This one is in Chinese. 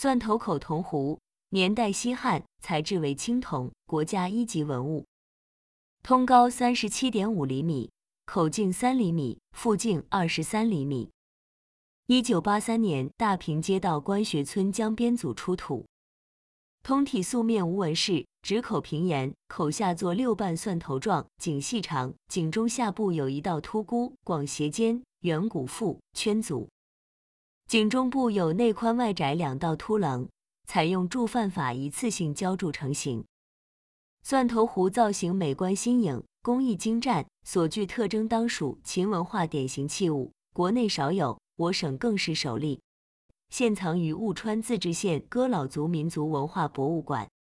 蒜头口铜壶，年代西汉，材质为青铜，国家一级文物。通高37.5厘米，口径3厘米，腹径23厘米。1983年，大坪街道关学村江边组出土。通体素面无纹饰，直口平沿，口下作六瓣蒜头状，颈细长，颈中下部有一道凸箍，广斜肩，圆鼓腹，圈足。颈中部有内宽外窄两道凸棱，采用铸范法一次性浇铸成型。蒜头壶造型美观新颖，工艺精湛，所具特征当属秦文化典型器物，国内少有，我省更是首例。现藏于务川自治县哥老族民族文化博物馆。